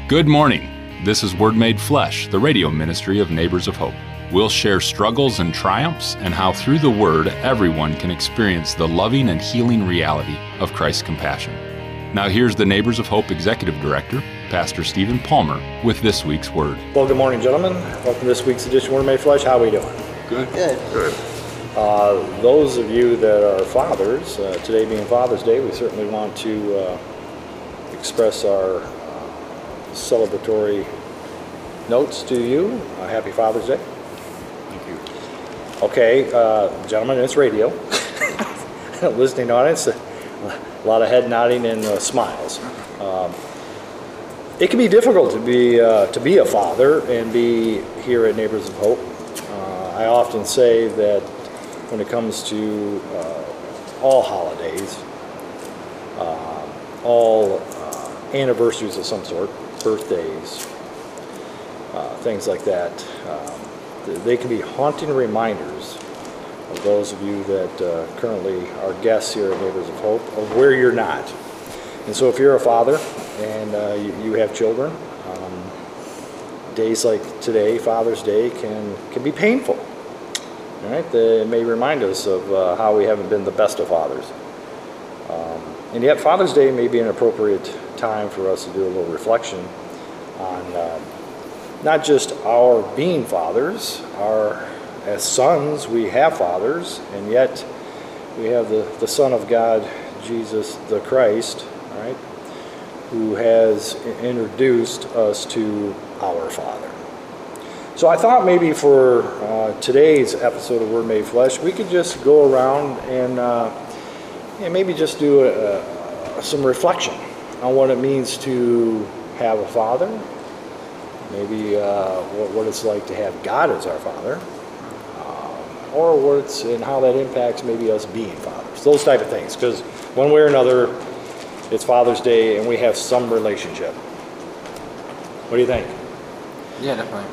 Good morning. This is Word Made Flesh, the radio ministry of Neighbors of Hope. We'll share struggles and triumphs and how through the Word everyone can experience the loving and healing reality of Christ's compassion. Now here's the Neighbors of Hope Executive Director, Pastor Stephen Palmer, with this week's Word. Well, good morning, gentlemen. Welcome to this week's edition of Word Made Flesh. How are we doing? Good. Good. Those of you that are fathers, today being Father's Day, we certainly want to express our celebratory notes to you. Happy Father's Day. Thank you. Okay, gentlemen, it's radio. Listening audience, a lot of head nodding and smiles. It can be difficult to be a father and be here at Neighbors of Hope. I often say that when it comes to all holidays, all anniversaries of some sort, birthdays, things like that, they can be haunting reminders of those of you that currently are guests here at Neighbors of Hope of where you're not. And so if you're a father and you have children, days like today, Father's Day, can be painful. All right? They may remind us of how we haven't been the best of fathers. And yet Father's Day may be an appropriate time for us to do a little reflection on not just our being fathers, as sons we have fathers, and yet we have the Son of God, Jesus the Christ, right, who has introduced us to our Father. So I thought maybe for today's episode of Word Made Flesh, we could just go around and maybe just do some reflection on what it means to have a father, maybe what it's like to have God as our Father, or and how that impacts maybe us being fathers, those type of things. Because one way or another, it's Father's Day and we have some relationship. What do you think? Yeah, definitely.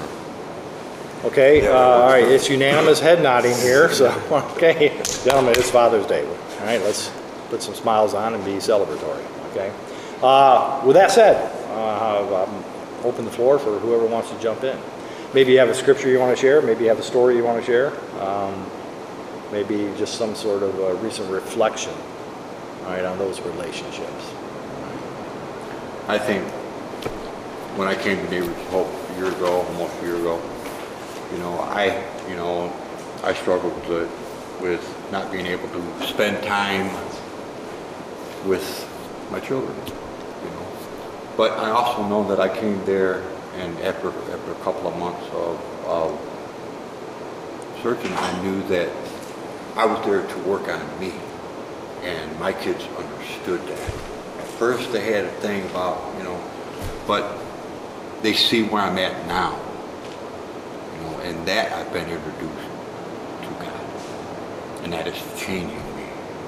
Okay, all right, it's unanimous head nodding here, so, okay, gentlemen, it's Father's Day. All right, let's put some smiles on and be celebratory, okay? With that said, I'm open the floor for whoever wants to jump in. Maybe you have a scripture you want to share, maybe you have a story you want to share, maybe just some sort of a recent reflection, all right, on those relationships. I think when I came to Neighbors of Hope almost a year ago, I struggled with not being able to spend time with my children, But I also know that I came there, and after a couple of months of searching, I knew that I was there to work on me, and my kids understood that. At first they had a thing about, but they see where I'm at now, and that I've been introduced to God, and that is changing me,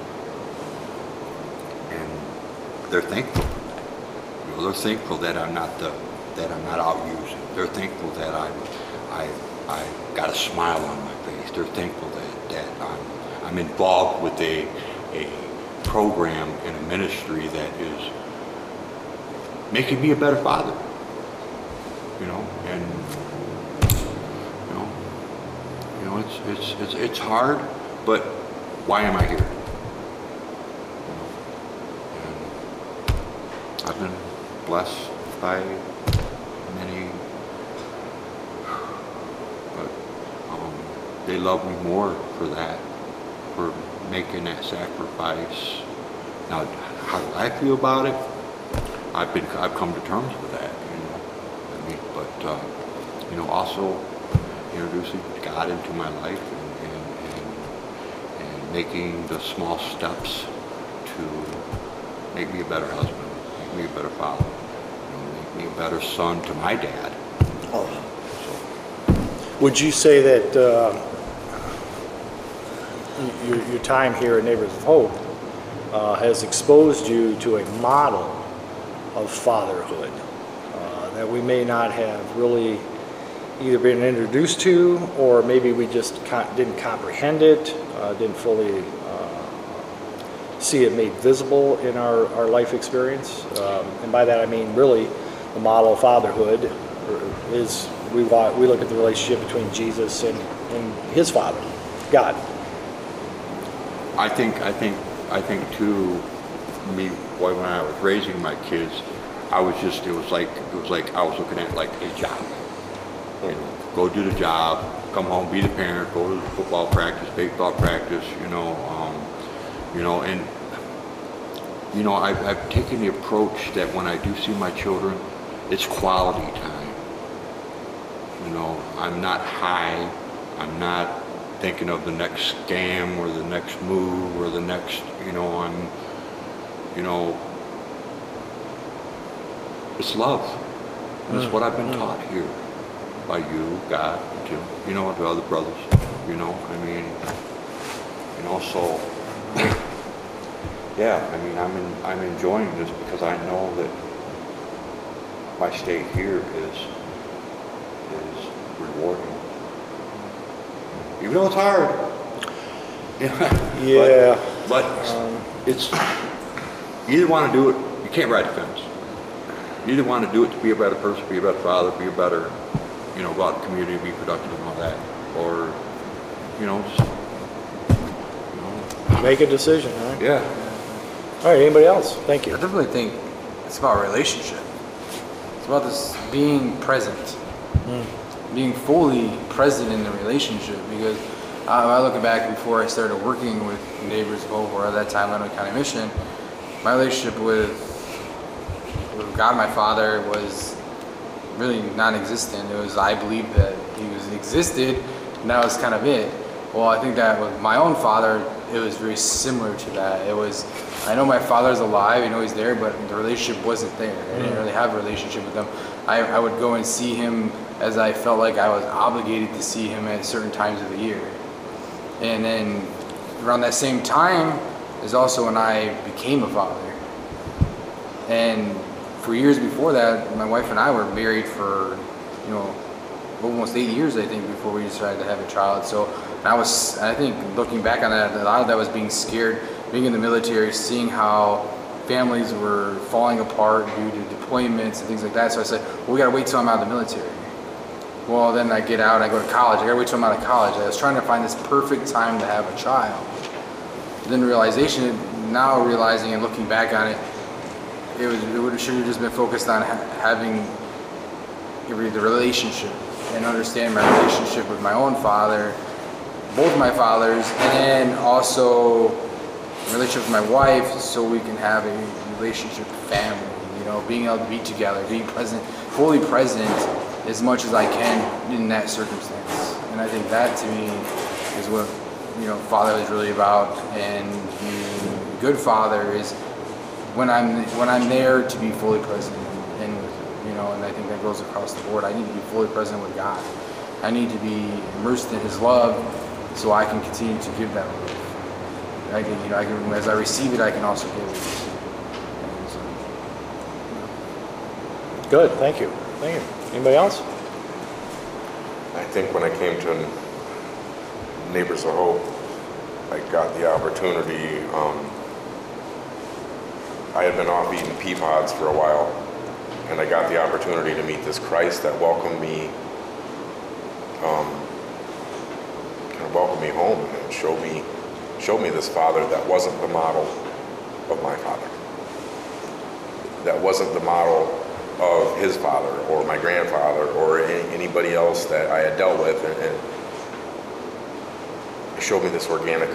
and they're thankful. They're thankful that I'm not out using. They're thankful that I got a smile on my face. They're thankful that I'm involved with a program and a ministry that is making me a better father. It's hard, but why am I here? And I've been blessed by many, but they love me more for that, for making that sacrifice. Now, how do I feel about it? I've come to terms with that, but also introducing God into my life and making the small steps to make me a better husband, make me a better father, make me a better son to my dad. Would you say that your time here at Neighbors of Hope has exposed you to a model of fatherhood that we may not have really either been introduced to, or maybe we just didn't comprehend it, didn't fully see it made visible in our life experience? And by that I mean really the model of fatherhood is we look at the relationship between Jesus and his Father, God. I think too, me, when I was raising my kids, it was like I was looking at like a job. You know, go do the job, come home, be the parent, go to the football practice, baseball practice, and I've taken the approach that when I do see my children, it's quality time. I'm not high. I'm not thinking of the next scam or the next move or the next, it's love. And it's what I've been taught here by you, God, Jim, the other brothers, so, yeah, I'm enjoying this because I know that my stay here is rewarding. Even though it's hard. Yeah. But it's, you either want to do it, you can't ride the fence. You either want to do it to be a better person, be a better father, be a better, go out in the community, be productive and all that. Or, just, make a decision, right? Yeah. All right, anybody else? Thank you. I definitely think it's about relationship. It's about this being present. Being fully present in the relationship, because I look back before I started working with Neighbors of Hope, or at that time Lenawee County Mission, my relationship with God, my Father, was really non-existent. It was, I believed that he existed, and that was kind of it. Well, I think that with my own father, it was very similar to that. It was, I know my father's alive, I know he's there, but the relationship wasn't there. I didn't really have a relationship with him. I would go and see him as I felt like I was obligated to see him at certain times of the year. And then around that same time is also when I became a father. And for years before that, my wife and I were married for, almost 8 years, I think, before we decided to have a child. So I think looking back on that, a lot of that was being scared, being in the military, seeing how families were falling apart due to deployments and things like that. So I said, well, we got to wait till I'm out of the military. Well, then I get out, I go to college. I got to wait till I'm out of college. I was trying to find this perfect time to have a child. Then now realizing and looking back on it, it should have just been focused on having the relationship and understand my relationship with my own father, both my fathers, and then also relationship with my wife, so we can have a relationship family, being able to be together, being present, fully present as much as I can in that circumstance. And I think that to me is what father is really about. And being a good father is when I'm there to be fully present, and I think that goes across the board. I need to be fully present with God. I need to be immersed in his love so I can continue to give that love. I can, as I receive it, I can also give it. Good, thank you. Anybody else? I think when I came to Neighbors of Hope, I got the opportunity. I had been off eating pea pods for a while, and I got the opportunity to meet this Christ that welcomed me, welcomed me home and showed me this father that wasn't the model of my father. That wasn't the model of his father or my grandfather or anybody else that I had dealt with, and it showed me this organic.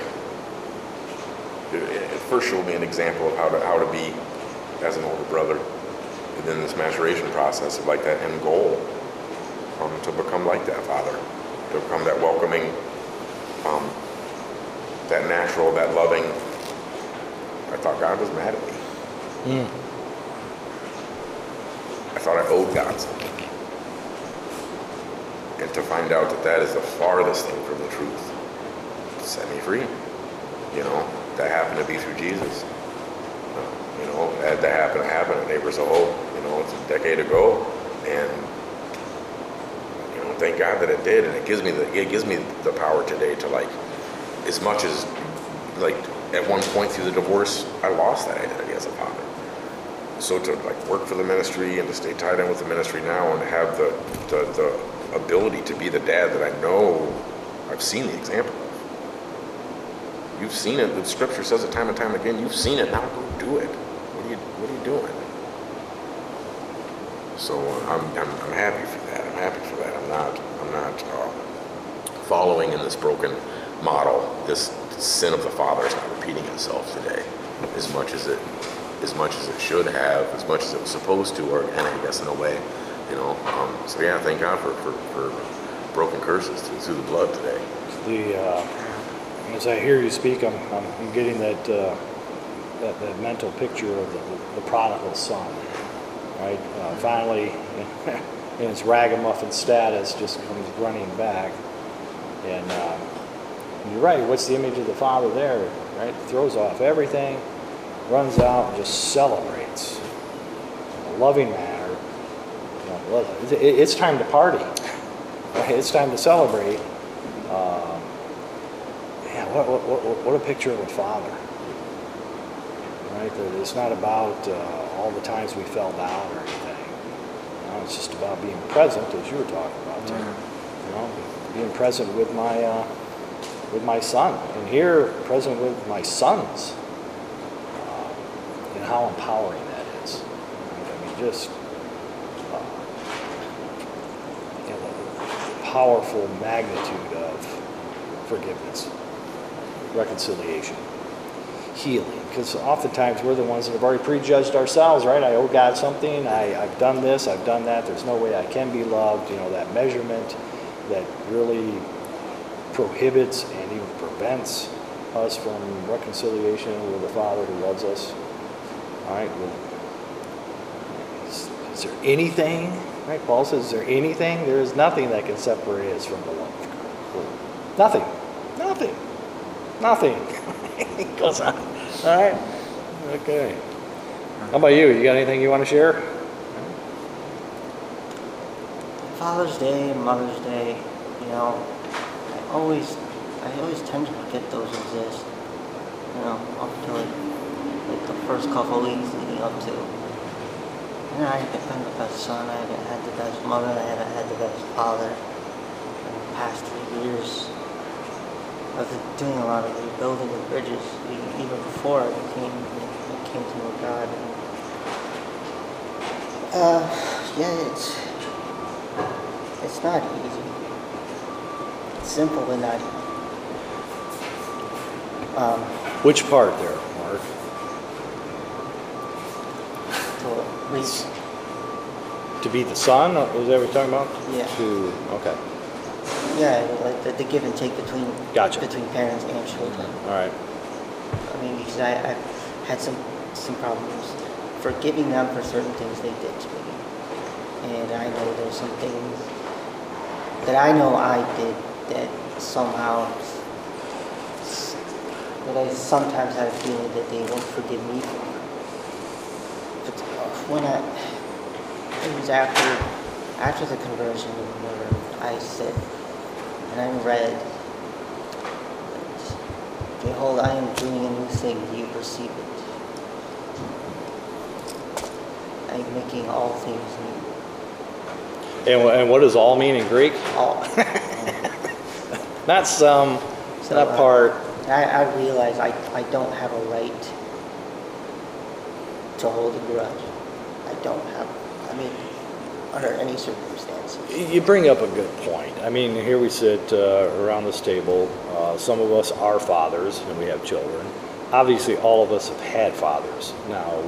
It first showed me an example of how to be as an older brother, and then this maturation process of like that end goal, to become like that father, to become that welcoming, that natural, that loving. I thought God was mad at me. I thought I owed God something. And to find out that is the farthest thing from the truth, set me free. That happened to be through Jesus. That happened at Neighbors of Hope. It's a decade ago, and thank God that it did. And it gives me the power today to, like, as much as, like, at one point through the divorce, I lost that identity as a father. So to like work for the ministry and to stay tied in with the ministry now and have the ability to be the dad that I know I've seen the example of. You've seen it. The scripture says it time and time again. You've seen it. Now go do it. What are you doing? So I'm happy for that. I'm happy for that. I'm not following in this broken model. This sin of the father is not repeating itself today as much as it should have, as much as it was supposed to, or and I guess in a way, you know. So yeah, thank God for broken curses through the blood today. As I hear you speak, I'm getting that mental picture of the prodigal son, right? Finally, in his ragamuffin status, just comes running back, and you're right. What's the image of the father there? Right? Throws off everything, runs out, and just celebrates in a loving manner. You know, it's time to party. Right? It's time to celebrate. What a picture of a father. Right? It's not about all the times we fell down or anything. You know, it's just about being present, as you were talking about, Tim. You know, being present with my son, and here present with my sons, and how empowering that is. I mean, just the powerful magnitude of forgiveness, reconciliation, healing. Because oftentimes we're the ones that have already prejudged ourselves, right? I owe God something. I've done this. I've done that. There's no way I can be loved. You know, that measurement that really prohibits and even prevents us from reconciliation with the Father who loves us. All right. Well, is there anything? Right? Paul says, "Is there anything? There is nothing that can separate us from the love of God. Nothing. Nothing. Nothing." He goes on. All right. Okay. How about you? You got anything you want to share? Father's Day and Mother's Day, you know, I always tend to forget those exist. You know, up to like the first couple weeks leading up to. You know, I haven't been the best son. I haven't had the best mother. I haven't had the best father. In the past 3 years, I've been doing a lot of rebuilding of bridges, even before I came to know God. Yeah, it's not easy. It's simple, but not easy. Which part there, Mark? To be the son? Is that what you're talking about? Yeah. Okay. Yeah, like the give and take between parents and children. All right. I mean, because I've had some problems forgiving them for certain things they did to me. And I know there's some things that I know I did that somehow, that I sometimes had a feeling that they won't forgive me for. But when it was after the conversion, where I said, and I read, "Behold, I am doing a new thing, do you perceive it? I am making all things new." And what does all mean in Greek? All. Not some, not part. I realize I don't have a right to hold a grudge. Under any circumstances. You bring up a good point. I mean, here we sit around this table. Some of us are fathers, and we have children. Obviously, all of us have had fathers. Now,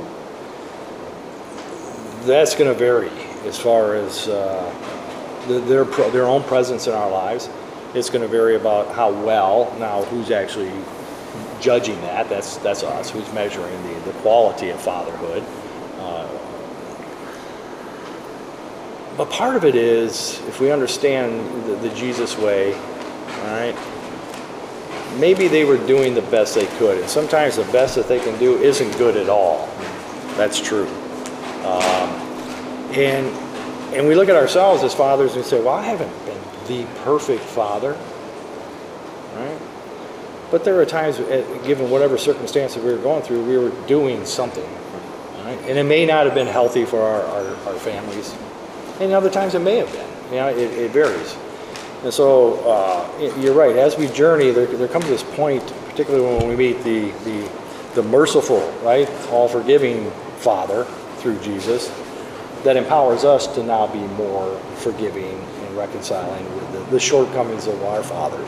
that's going to vary as far as their own presence in our lives. It's going to vary about how well. Now, who's actually judging that? That's us. Who's measuring the quality of fatherhood? But part of it is, if we understand the Jesus way, all right, maybe they were doing the best they could. And sometimes the best that they can do isn't good at all. That's true. And we look at ourselves as fathers and we say, well, I haven't been the perfect father, right? But there are times, given whatever circumstances we were going through, we were doing something, right? Right? And it may not have been healthy for our families. And other times it may have been. It varies. And so you're right. As we journey, there comes this point, particularly when we meet the merciful, right, all forgiving Father through Jesus, that empowers us to now be more forgiving and reconciling with the shortcomings of our fathers.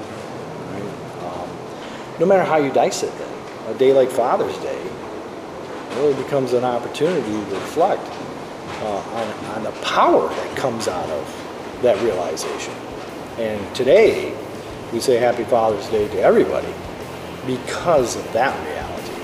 Right? No matter how you dice it, then a day like Father's Day really becomes an opportunity to reflect on the power that comes out of that realization. And today, we say Happy Father's Day to everybody because of that reality.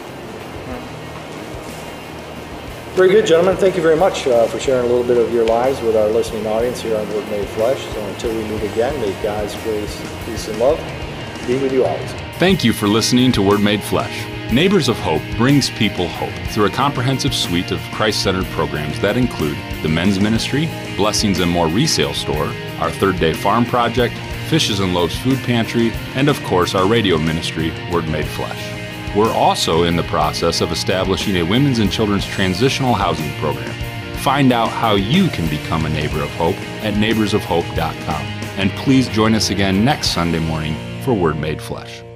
Very good, gentlemen. Thank you very much for sharing a little bit of your lives with our listening audience here on Word Made Flesh. So until we meet again, may God's grace, peace, and love be with you always. Thank you for listening to Word Made Flesh. Neighbors of Hope brings people hope through a comprehensive suite of Christ-centered programs that include the men's ministry, Blessings and More resale store, our Third Day Farm Project, Fishes and Loaves Food Pantry, and of course our radio ministry, Word Made Flesh. We're also in the process of establishing a women's and children's transitional housing program. Find out how you can become a neighbor of hope at neighborsofhope.com. And please join us again next Sunday morning for Word Made Flesh.